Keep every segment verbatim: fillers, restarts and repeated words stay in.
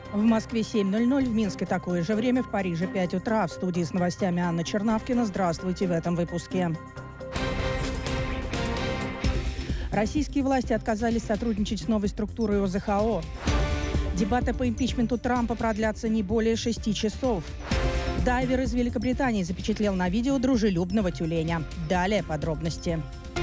В Москве семь ноль ноль, в Минске такое же время, в Париже пять утра. В студии с новостями Анна Чернавкина. Здравствуйте в этом выпуске. Российские власти отказались сотрудничать с новой структурой о зэ ха о. Дебаты по импичменту Трампа продлятся не более шести часов. Дайвер из Великобритании запечатлел на видео дружелюбного тюленя. Далее подробности.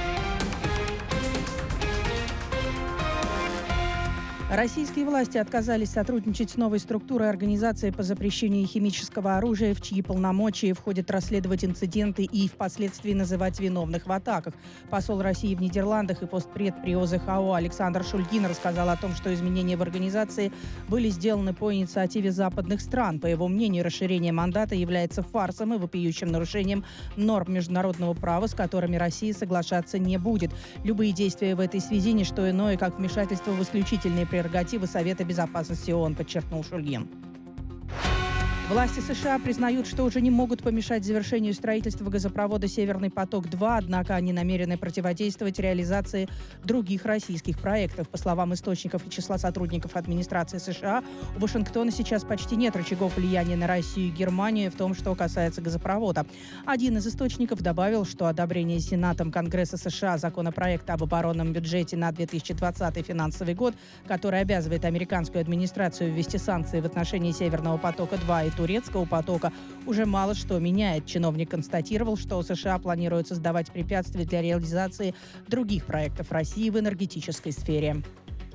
Российские власти отказались сотрудничать с новой структурой Организации по запрещению химического оружия, в чьи полномочия входит расследовать инциденты и впоследствии называть виновных в атаках. Посол России в Нидерландах и постпред при о зэ ха о Александр Шульгин рассказал о том, что изменения в организации были сделаны по инициативе западных стран. По его мнению, расширение мандата является фарсом и вопиющим нарушением норм международного права, с которыми Россия соглашаться не будет. Любые действия в этой связи – не что иное, как вмешательство в исключительные прерогативы Совета безопасности о о эн, подчеркнул Шульгин. Власти США признают, что уже не могут помешать завершению строительства газопровода «Северный поток-два», однако они намерены противодействовать реализации других российских проектов. По словам источников и числа сотрудников администрации США, у Вашингтона сейчас почти нет рычагов влияния на Россию и Германию в том, что касается газопровода. Один из источников добавил, что одобрение Сенатом Конгресса США законопроекта об оборонном бюджете на две тысячи двадцатый финансовый год, который обязывает американскую администрацию ввести санкции в отношении «Северного потока-два» и турецкого потока, уже мало что меняет. Чиновник констатировал, что США планируют создавать препятствия для реализации других проектов России в энергетической сфере.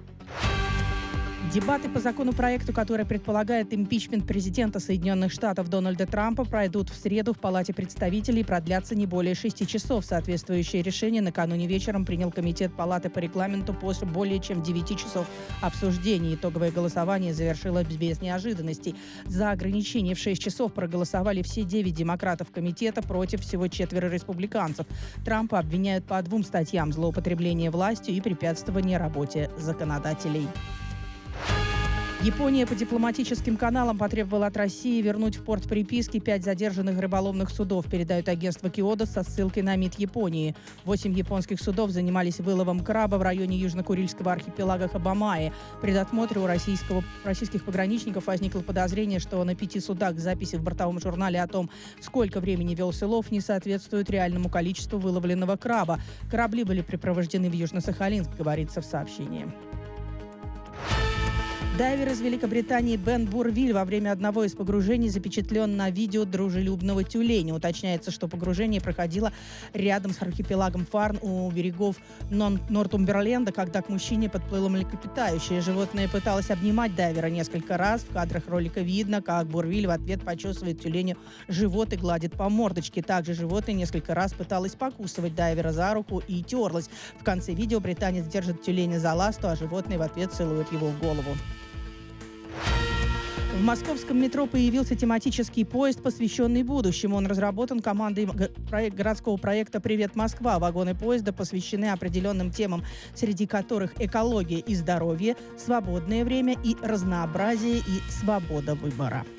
Дебаты по законопроекту, который предполагает импичмент президента Соединенных Штатов Дональда Трампа, пройдут в среду в Палате представителей и продлятся не более шести часов. Соответствующее решение накануне вечером принял Комитет Палаты по регламенту после более чем девяти часов обсуждений. Итоговое голосование завершилось без неожиданностей. За ограничение в шесть часов проголосовали все девять демократов комитета, против всего четверо республиканцев. Трампа обвиняют по двум статьям: злоупотребление властью и препятствование работе законодателей. Япония по дипломатическим каналам потребовала от России вернуть в порт приписки пять задержанных рыболовных судов, передает агентство Киодо со ссылкой на МИД Японии. Восемь японских судов занимались выловом краба в районе Южно-Курильского архипелага Хабамаи. При досмотре у российского, российских пограничников возникло подозрение, что на пяти судах записи в бортовом журнале о том, сколько времени велся лов, не соответствуют реальному количеству выловленного краба. Корабли были припровождены в Южно-Сахалинск, говорится в сообщении. Дайвер из Великобритании Бен Бурвиль во время одного из погружений запечатлен на видео дружелюбного тюленя. Уточняется, что погружение проходило рядом с архипелагом Фарн у берегов Нортумберленда, когда к мужчине подплыло млекопитающее. Животное пыталось обнимать дайвера несколько раз. В кадрах ролика видно, как Бурвиль в ответ почесывает тюленю живот и гладит по мордочке. Также животное несколько раз пыталось покусывать дайвера за руку и терлось. В конце видео британец держит тюленя за ласту, а животное в ответ целует его в голову. В московском метро появился тематический поезд, посвященный будущему. Он разработан командой городского проекта «Привет, Москва». Вагоны поезда посвящены определенным темам, среди которых экология и здоровье, свободное время и разнообразие и свобода выбора.